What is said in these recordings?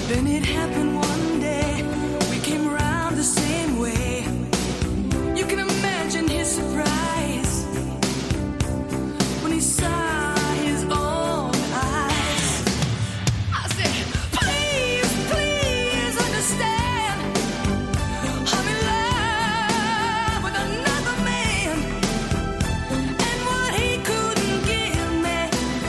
Then it happened one day, we came around the same way. You can imagine his surprise when he saw his own eyes. I said, please, please understand, I'm in love with another man, and what he couldn't give me,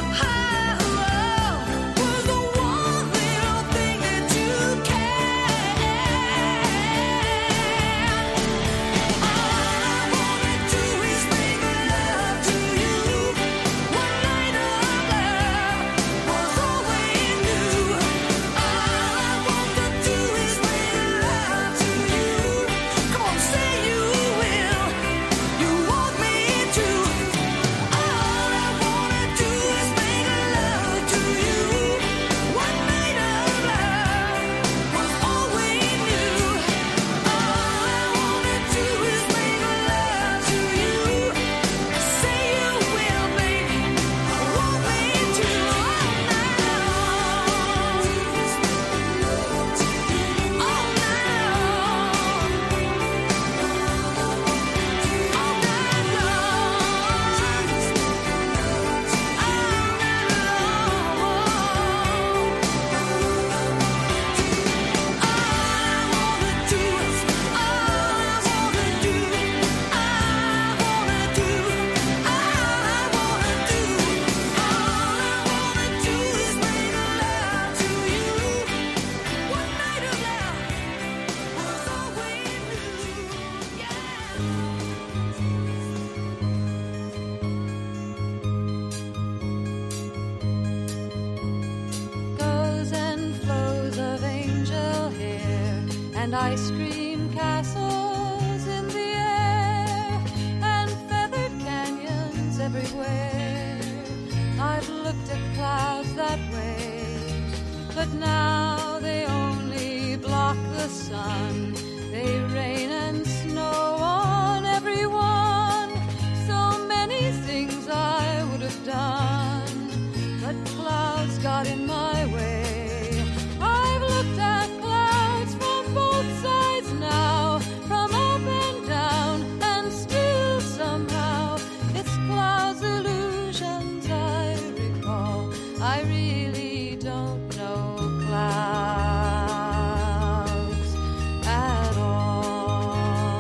was the one little thing that you can. All I wanna do is make love to you. One night of love was all we knew. All I want to do is make love to you. Come on, say you will. You want me to. All I wanna do is make love to you. One night of love was all we knew. All I wanna do is make love to you. Say you will, baby. Want me to all night long. All night long. All night Goes and flows of angel hair and ice cream castles in the air and feathered canyons everywhere. I've looked at clouds that way, but now they only block the sun. They rain and snow on everyone. So many things I would have done, but clouds got in my way. I've looked at clouds from both sides now, from up and down, and still somehow it's clouds' illusions I recall. I really don't know clouds at all.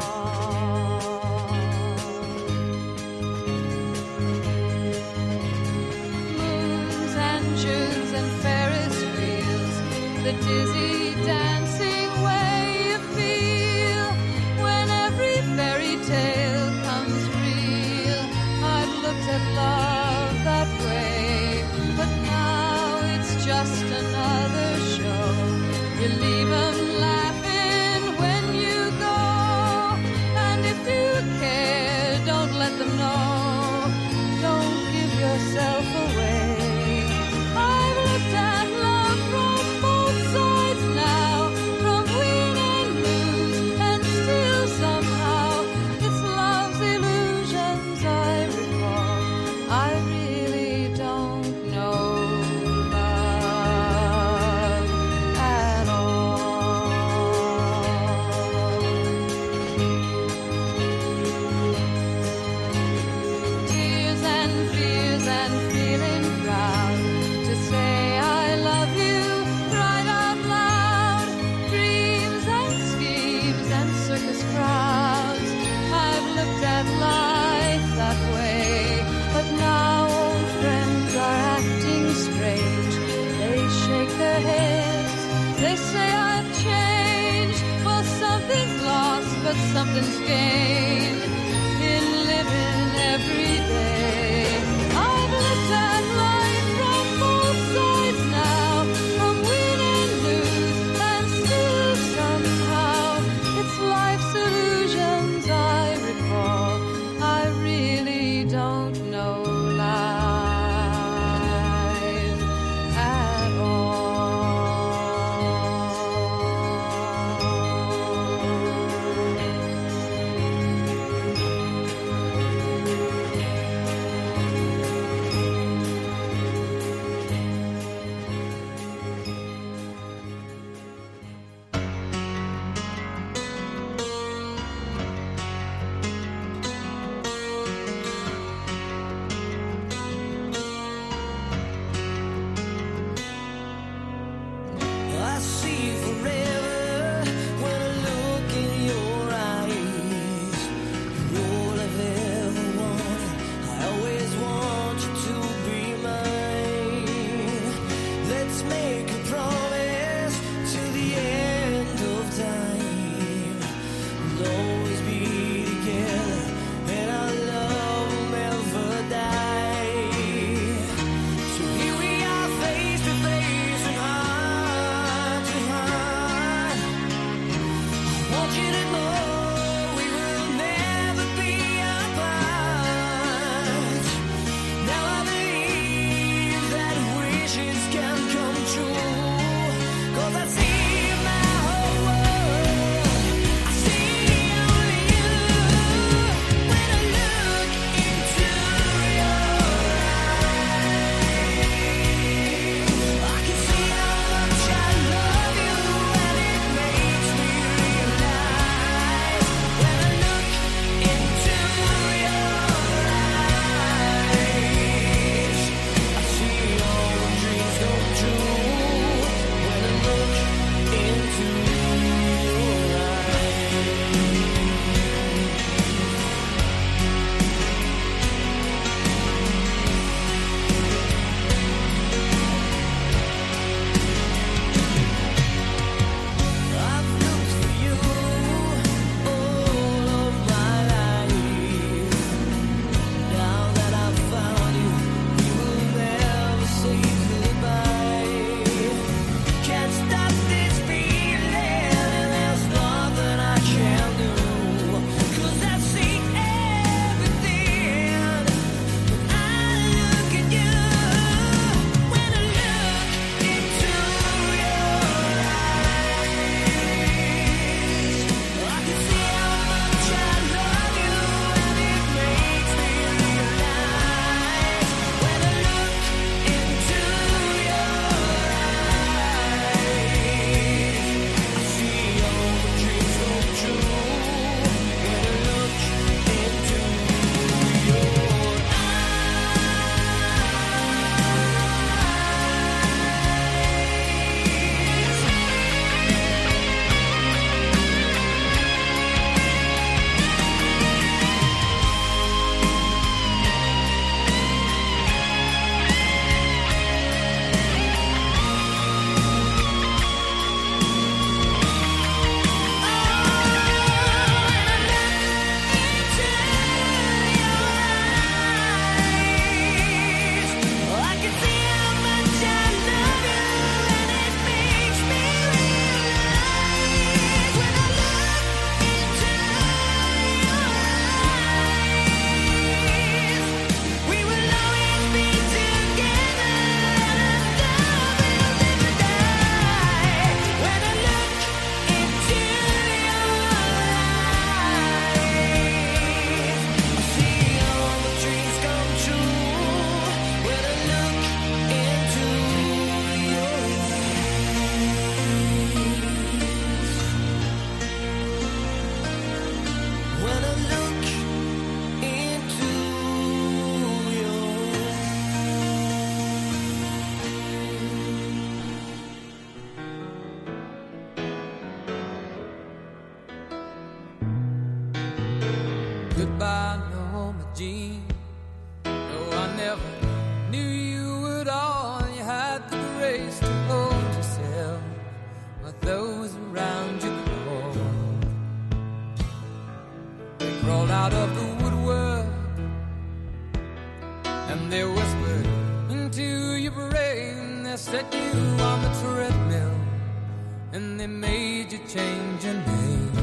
Moons and Junes and Ferris wheels, the dizzy dancing way you feel when every fairy tale comes real. I've looked at love that way, but now it's just another show. You leave 'em laughing when you go, and if you care, don't let them know. Don't give yourself away. I've looked at love from both sides now, from win and lose, and still somehow it's love's illusions I recall. I really don't know love at all. Tears and fears and feeling proud to say I love you right out loud. Dreams and schemes and circus crowds. I've looked at life that way, but now old friends are acting strange. They shake their heads, they say I've changed. Well, something's lost, but something's gained in living every day. I've looked at life from both sides now, from win and lose, and still somehow it's life's illusions I recall. I really don't know life at all. Goodbye, Norma Jean. Though I never knew you at all, you had the grace to hold yourself while those around you crawled. They crawled out of the woodwork and they whispered into your brain. They set you on the treadmill and they made you change your name.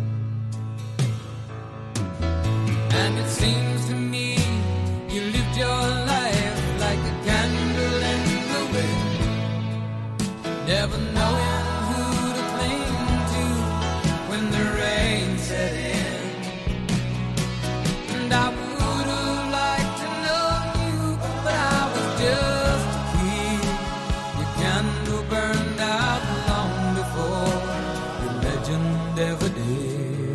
And it seems to me you lived your life like a candle in the wind, never knowing who to cling to when the rain set in. And I would have liked to know you, but I was just a kid. Your candle burned out long before your legend ever did.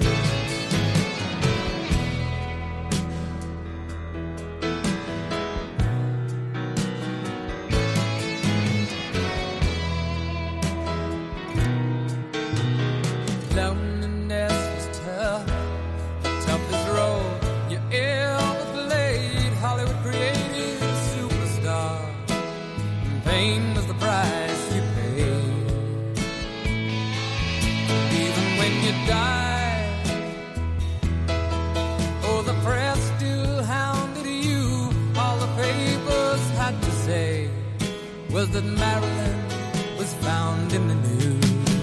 Loneliness was tough, the toughest role you ever played. Hollywood created a superstar, and pain was the price you paid. Even when you died, oh, the press still hounded you. All the papers had to say was that Marilyn was found in the news.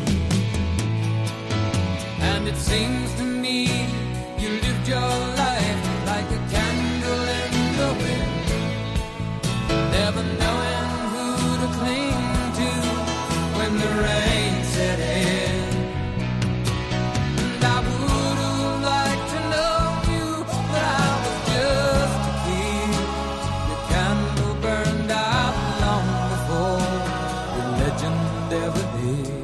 And it seems to me you lived your life like a candle in the wind, never knowing who to cling to when the rain set in. And I would have liked to know you, but I was just a kid. Your candle burned out long before your legend ever did.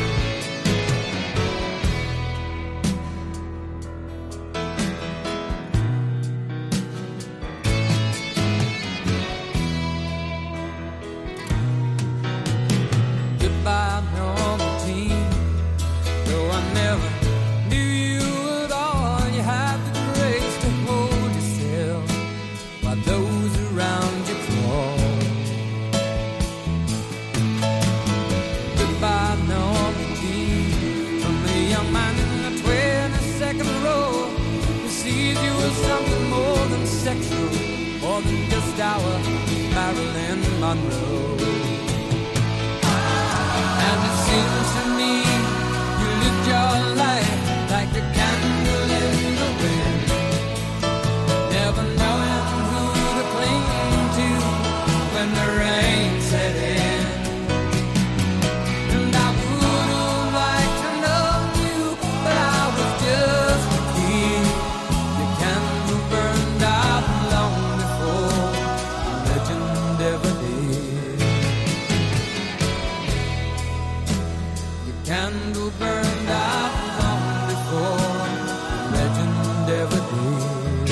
Goodbye, Norma Jean. Though I never knew you at all, you had the grace to hold yourself while those around you crawled. Goodbye, Norma Jean. From the young man in the 22nd row who sees you as something more than sexual, more than just our Marilyn Monroe. And it seems to me you lived your life like a candle in the wind, never knowing who to cling to when the rain set in. And I would have liked to know you, but I was just a kid. Your candle burned out long before the legend ever did. Candle burned out long before the legend ever did.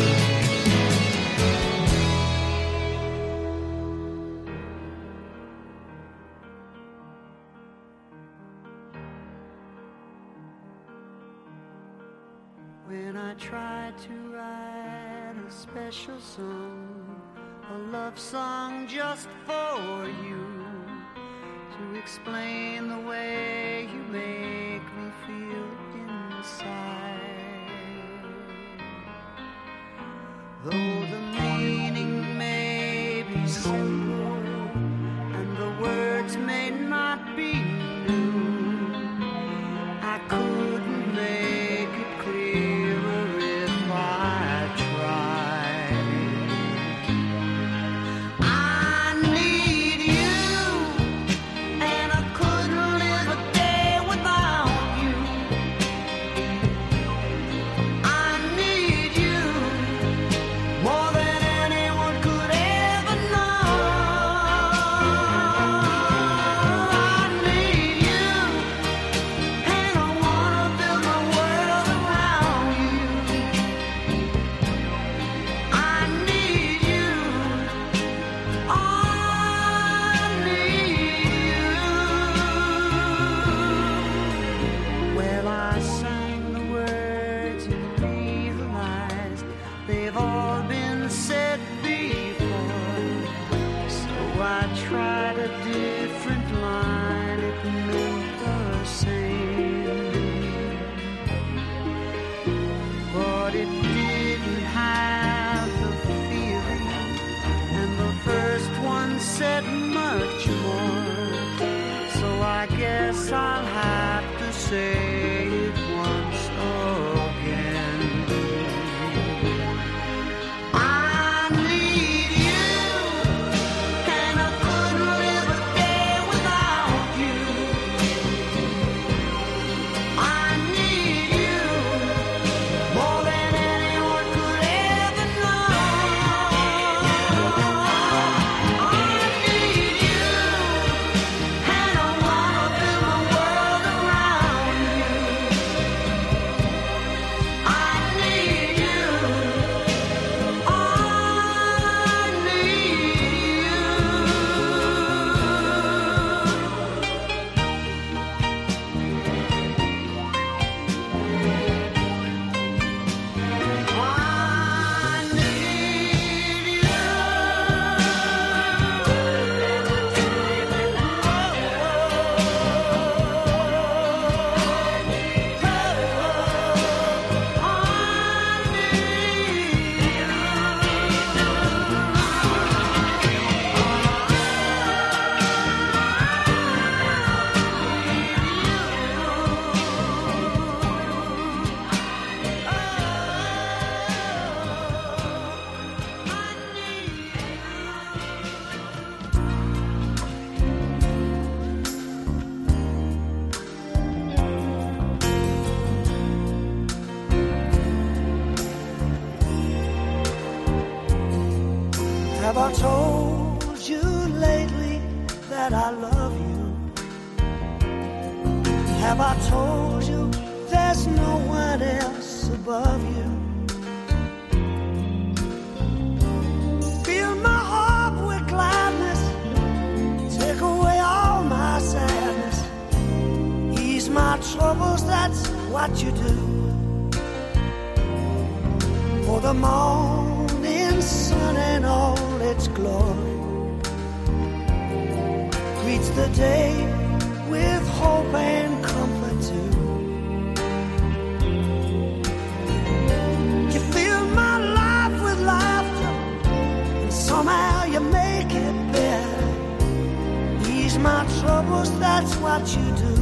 When I tried to write a special song, a love song just for you, to explain the way you make me feel inside. Though the meaning may be simple and the words may not be new, I couldn't make it clearer if I tried. I need you, and I couldn't live a day without told you lately that I love you? Have I told you there's no one else above you? Fill my heart with gladness, take away all my sadness, ease my troubles, that's what you do. For the morning sun and all its glory greets the day with hope and comfort too. You fill my life with laughter, and somehow you make it better. Ease my troubles, that's what you do.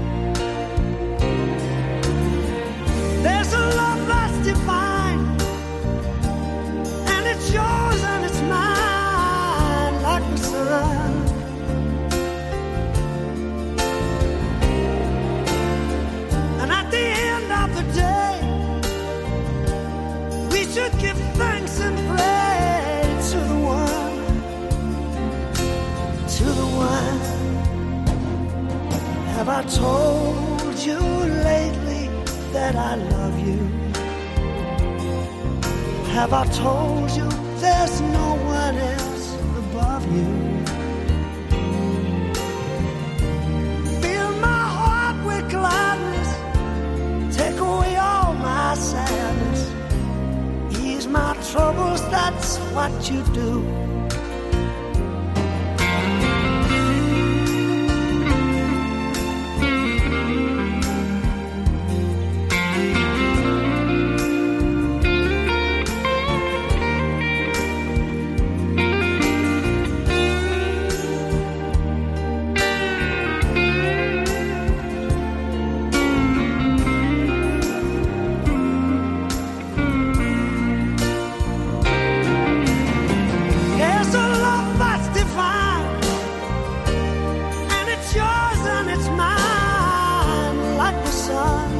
There's a love that's divine, and it's yours and it's mine like the sun. And at the end of the day, we should give thanks and praise to the one, to the one. Have I told you lately that I love you? Have I told you there's no one else above you? Fill my heart with gladness, take away all my sadness, ease my troubles, that's what you do. There's a love that's divine, and it's yours and it's mine like the sun.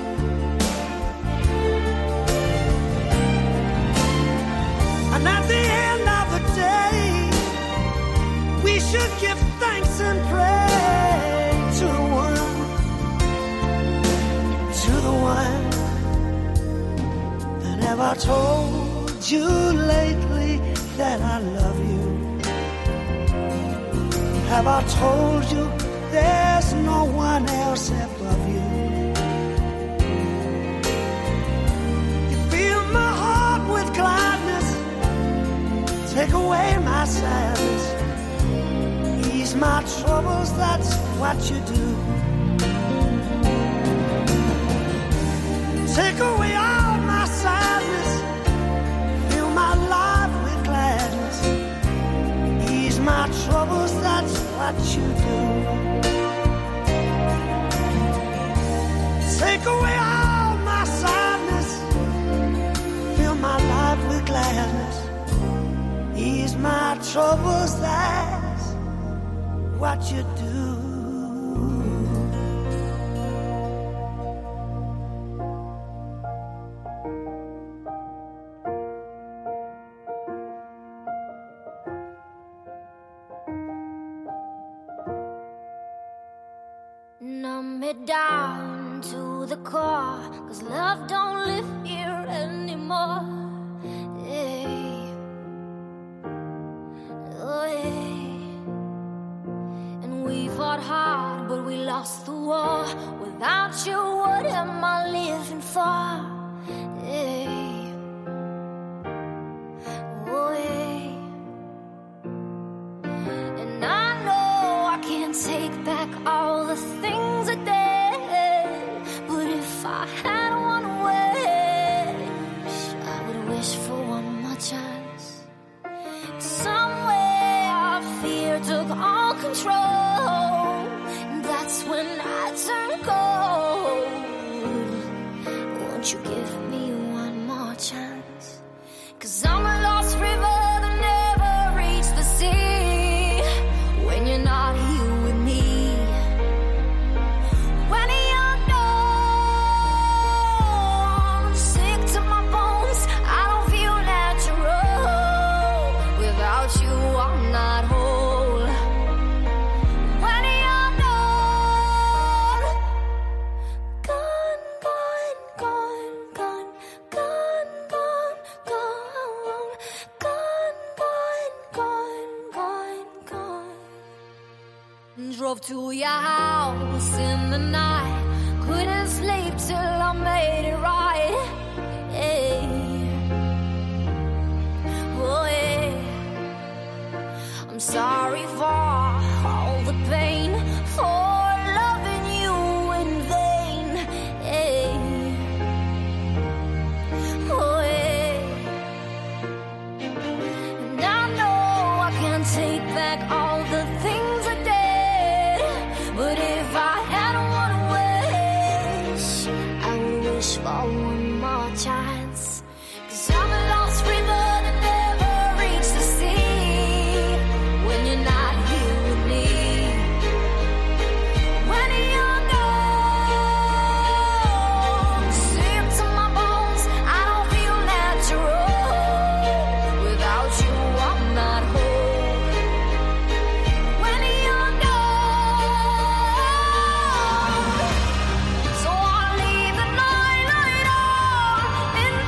And at the end of the day, we should give thanks and praise to the one, to the one. And have I told you lately that I love you? Have I told you there's no one else above you? You fill my heart with gladness, take away my sadness, ease my troubles, that's what you do. Take away all my sadness, fill my life with gladness, ease my troubles, that's what you do. Take away all my sadness, fill my life with gladness, ease my troubles, that's what you do. Numb me down to the core, 'cause love don't live here anymore. Hey. Oh, hey. And we fought hard, but we lost the war. Without you, what am I living for? Hey. Oh, hey. And I know I can't take back all the things I did, but if I had one wish, I would wish for one more chance. Somewhere our fear took all control, and that's when I turned cold. Won't you give me one more chance? 'Cause I'm a lost river that never reached the sea. When you're not here with me, when you're gone, I'm sick to my bones, I don't feel natural without you to your house in the night. Couldn't sleep till I made it right. Hey. Oh, yeah. I'm sorry for all the pain, for loving you in vain. Hey. Oh, yeah. And I know I can't take back all the things I did, but if I had one wish, I would wish for one more chance. 'Cause I'm a lost river that never reached the sea. When you're not here with me, when you're gone, seep to my bones, I don't feel natural. Without you, I'm not whole. When you're gone, so I'll leave the night light on in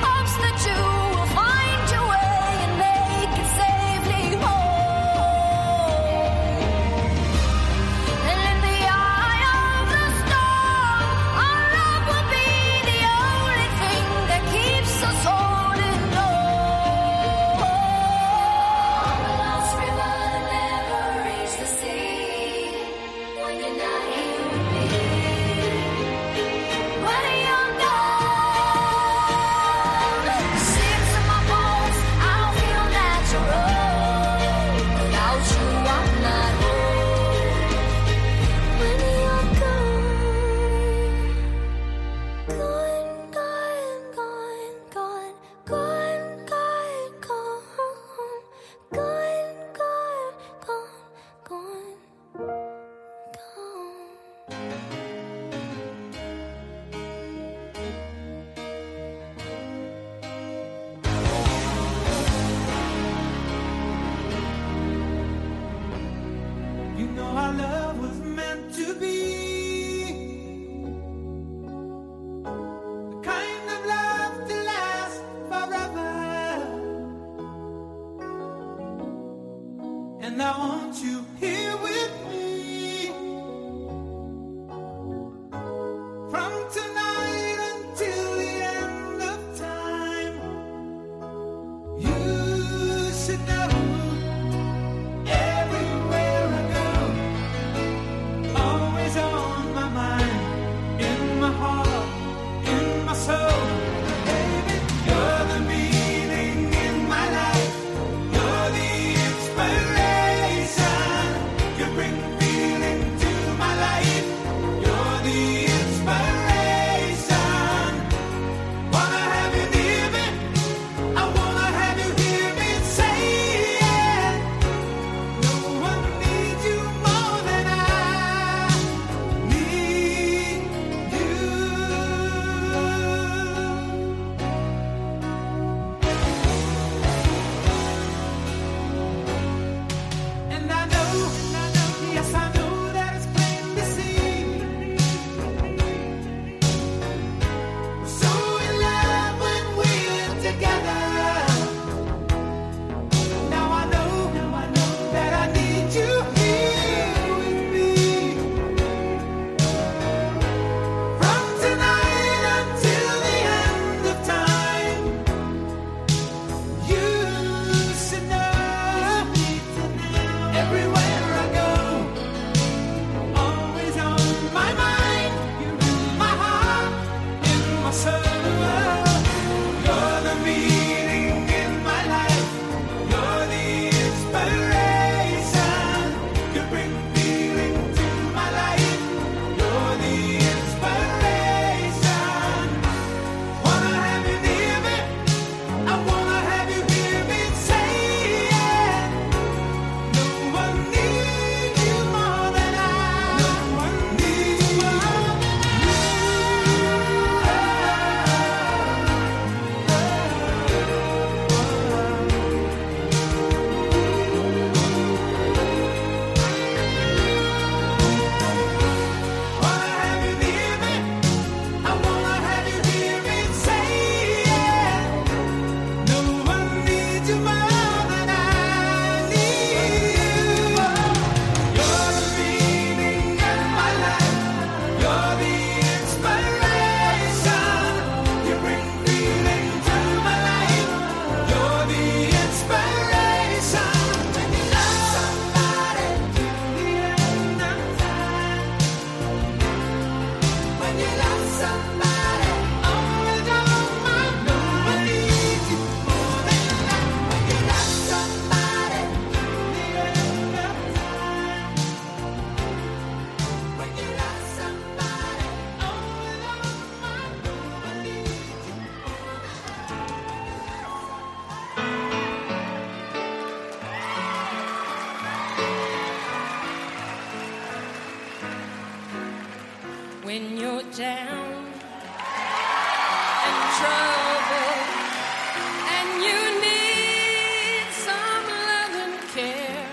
trouble and you need some love and care,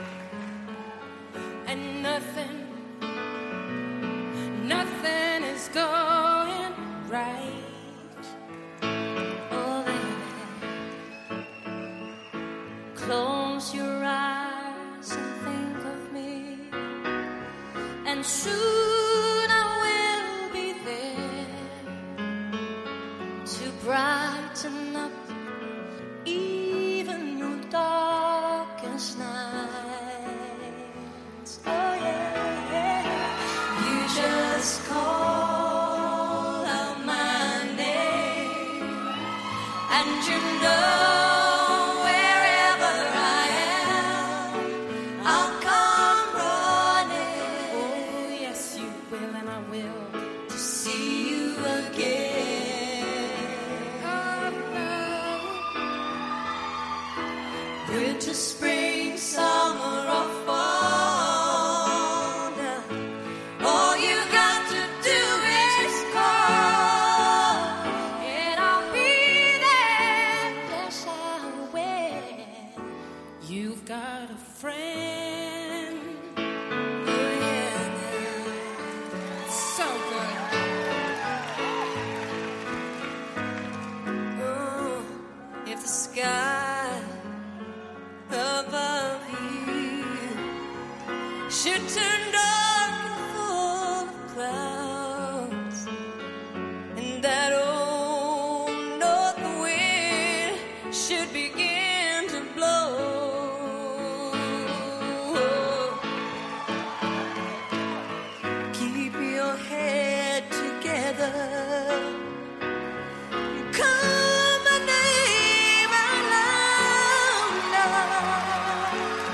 and nothing is going right. Oh, baby, close your eyes and think of me, and soon I will be there to brighten up even your darkest nights. Oh yeah, you just call out my name, and you know wherever I am, I'll come running. Oh, yes, you will, and I will. To see you again. Winter, spring, summer, or fall. Now, all you got to do is call, and I'll be there. Yes, I will. You've got a friend. Oh, yeah. So good. Oh, if the sky above you should turn dark and full of clouds, and that old north wind should begin to blow, keep your head together. Call my name out loud now.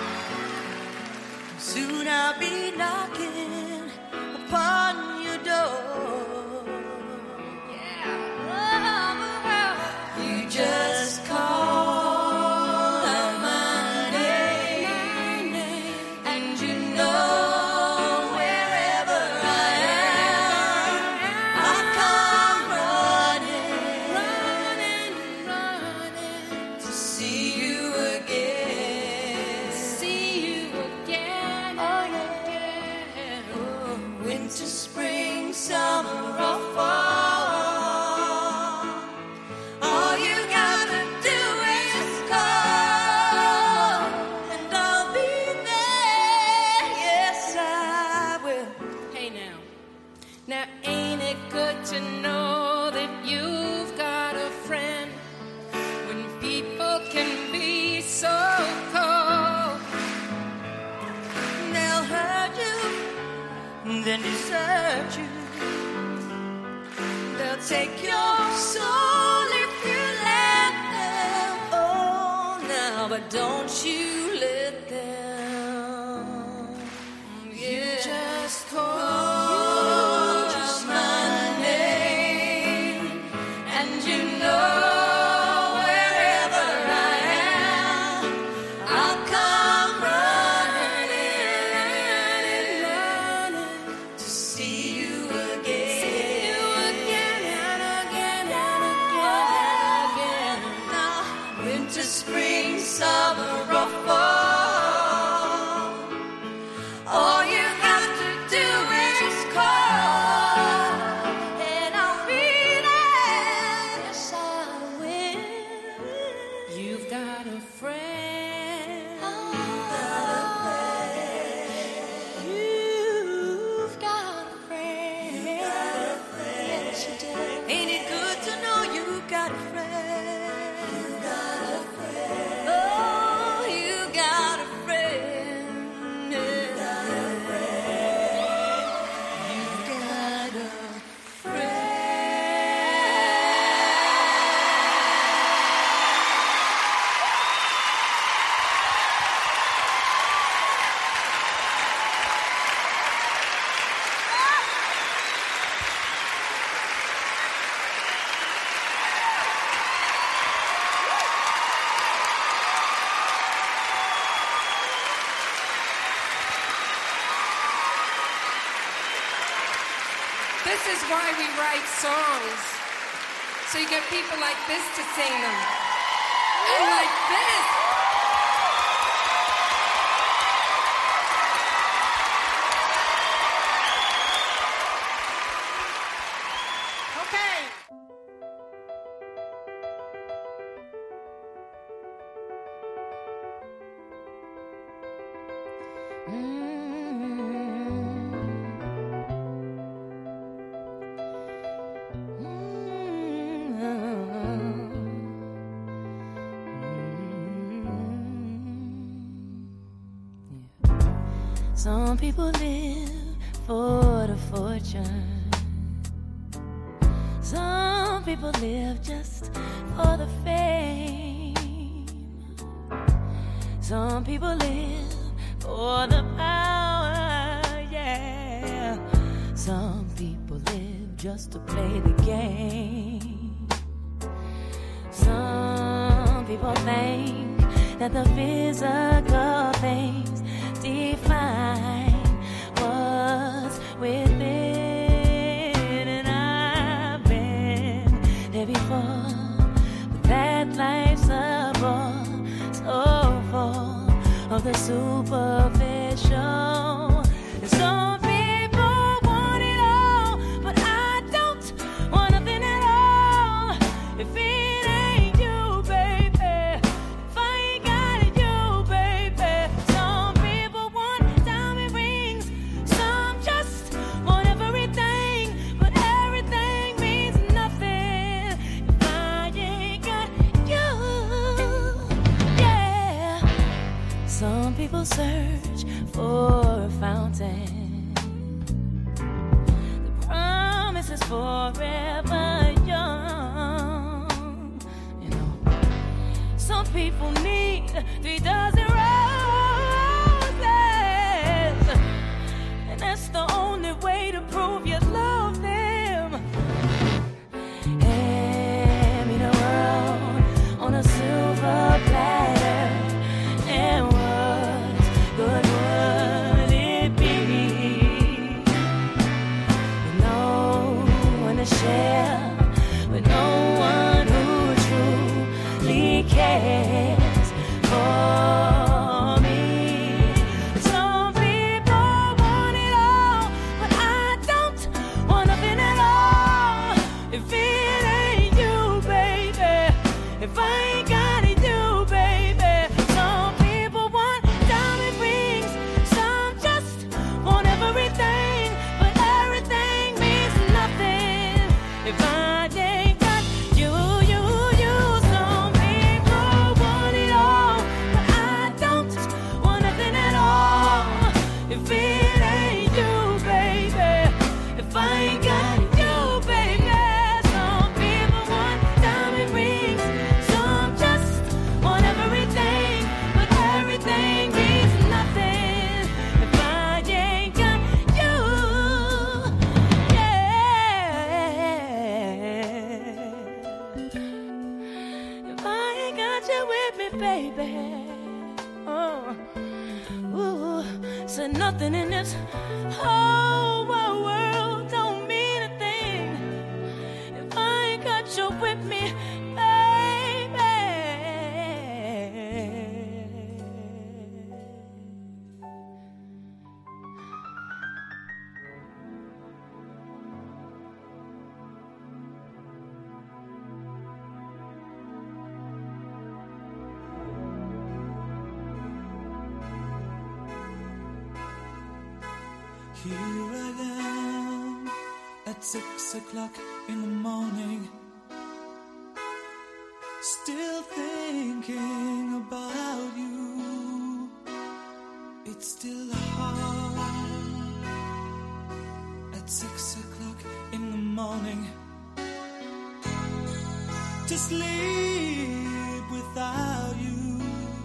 Soon I'll be knocking upon your door. Yeah. You just call out my name, and you know wherever I am, I'll come running to see you again. See you again. Oh yeah. Oh, winter, spring, summer, or fall. All you gotta do is call, and I'll be there. Yes, I will. Hey now ain't it good to know that you've got a friend when people can be so cold? They'll hurt you, then desert you. They'll take your soul if you let them. Oh, now, but don't you let them. You just call just my name, and you know wherever I am, I'll come running to see you again. And again. Now, winter, spring, summer, or fall. All you got to do is call, and I'll be there. Yes, I will. You've got a friend. You've got a friend. Yes, you do. Ain't it good to know you've got a friend? Oh, you got a friend. You've got a friend. This is why we write songs, so So you get people like this to sing them. And like this. Some people live for the fortune. Some people live just for the fame. Some people live for the power, yeah. Some people live just to play the game. Some people think that the physical things define what's within, and I've been there before, but that life's a bore so full of the superficial. And some people want it all, but I don't want nothing at all. If it ain't you, baby, if I ain't got it, you, baby. Some people want diamond rings, some just want everything, but everything means nothing if I ain't got you. Yeah. Some people search for a fountain. The promise is forever young. You know, some people need 3 dozen roses, and that's the only way to prove you love them. Hand me the world on a silver platter, and what good would it be with no one to share, with no one who truly cares for me? Some people want it all, but I don't want nothing at all. If it ain't you, baby, if I ain't got it, you, baby. Some people want diamond rings, some just want everything, but everything means nothing if I ain't got you, you, you. Some people want it all, but I don't want nothing at all. If it ain't you, baby, if I ain't got you, baby. Some people want diamond rings, some just want everything, but everything means nothing if I ain't got you. Yeah. If I ain't got you with me, baby. Ooh, said nothing in this whole wide world don't mean a thing if I ain't got you with me, baby. Here I am at 6 o'clock in the morning, still thinking about you. It's still hard at 6 o'clock in the morning to sleep without you,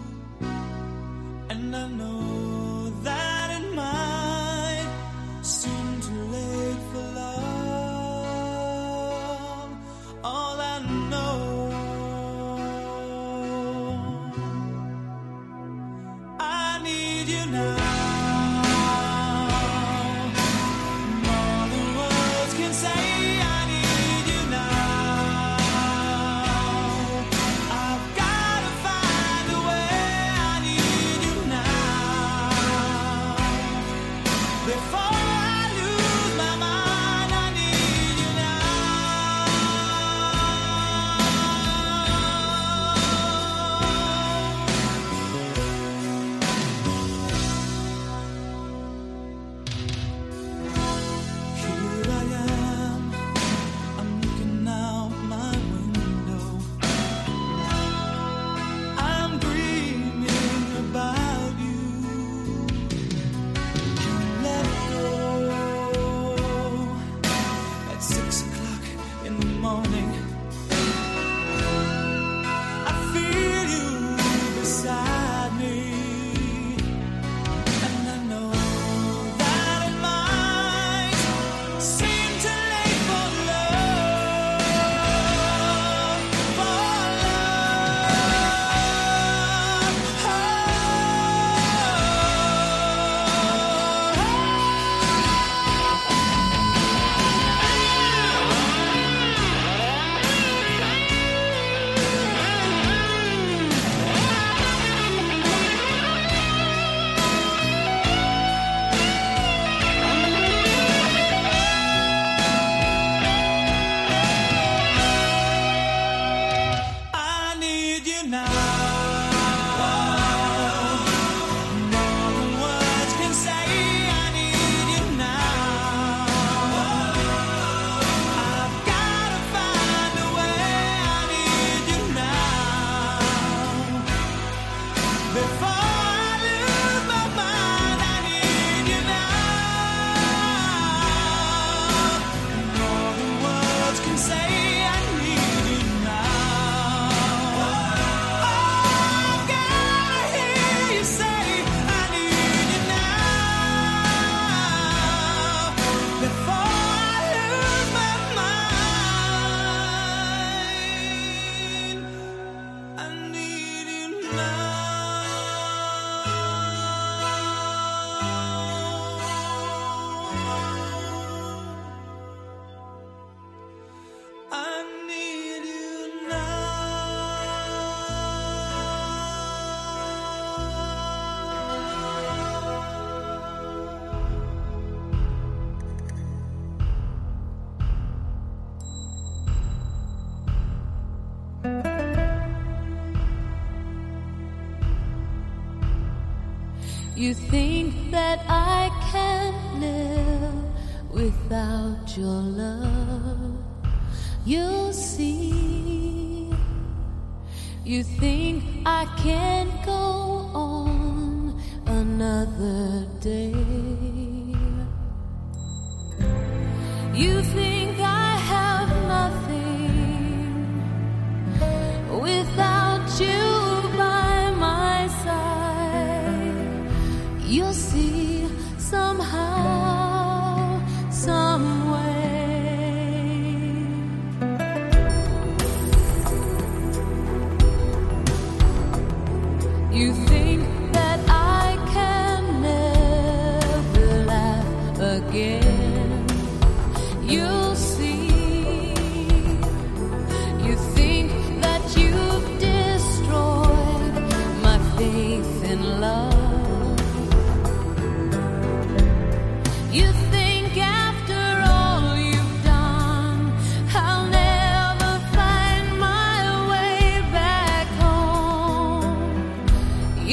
and I know that it might seem too late for love. All I know, I need you now. More than words can say, I need you now. You think that I can't live without your love. You'll see. You think I can't go on another day. You think I have nothing without you by my side. You'll see somehow, some way. You think that I can never laugh again. You'll see. You think that you've destroyed my faith in love. You think after all you've done, I'll never find my way back home.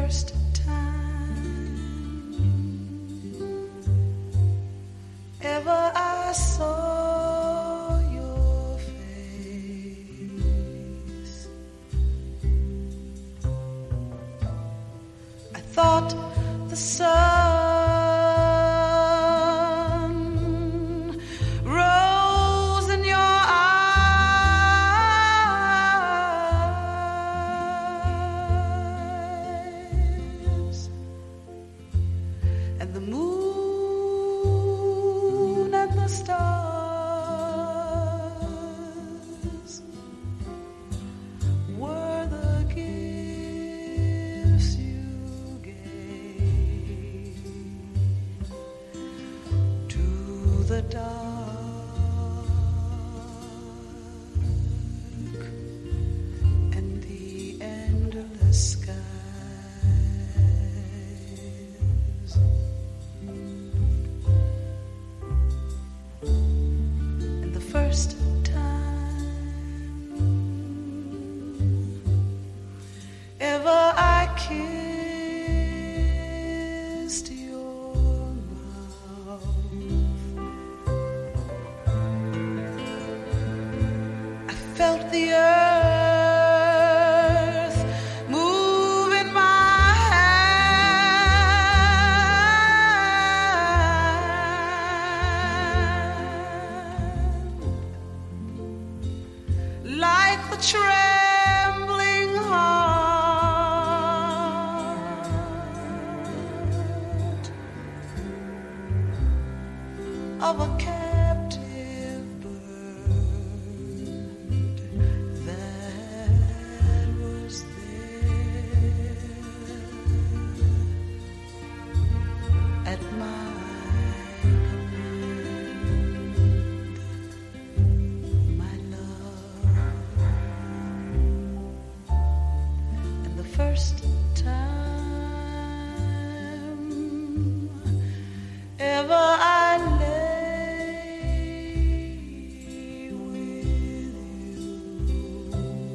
first time ever I saw your face, I thought the sun rose in your eyes, and the moon and the stars were the gifts you gave to the dark and the endless skies. And the first time ever I kissed your mouth, I felt the earth move in my hand, like the trembling heart of a captive bird that was there at my command, my love. And the first time ever I lay with you,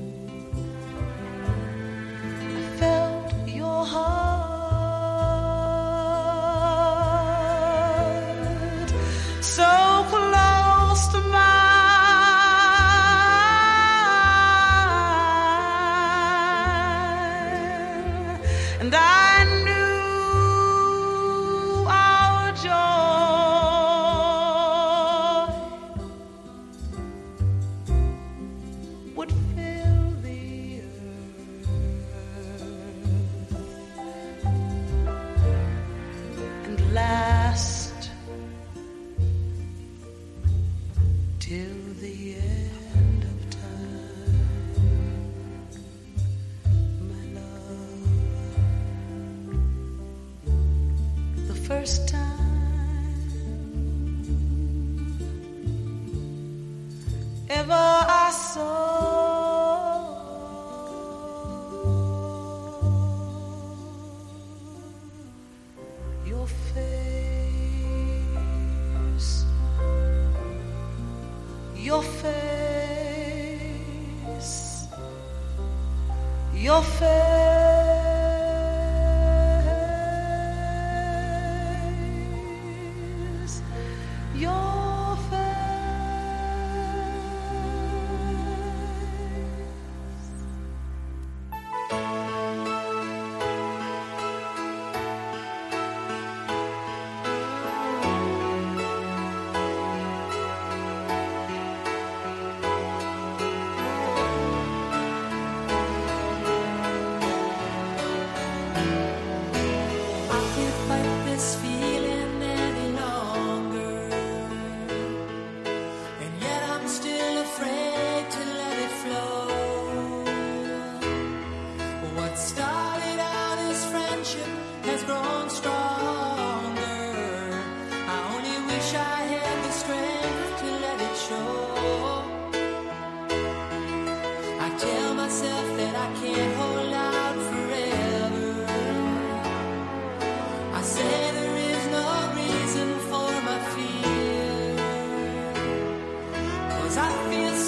I felt your heart so close to mine, and I knew our joy would fill the earth and last till the end of time, my love. The first time ever I saw your face, your face, your face, your face. I can't fight this feeling any longer, and yet I'm still afraid to let it flow. What started out as friendship has grown stronger. I only wish I had the strength to let it show. I tell myself that I can't hold out forever. I say there is no reason for my fear, 'cause I feel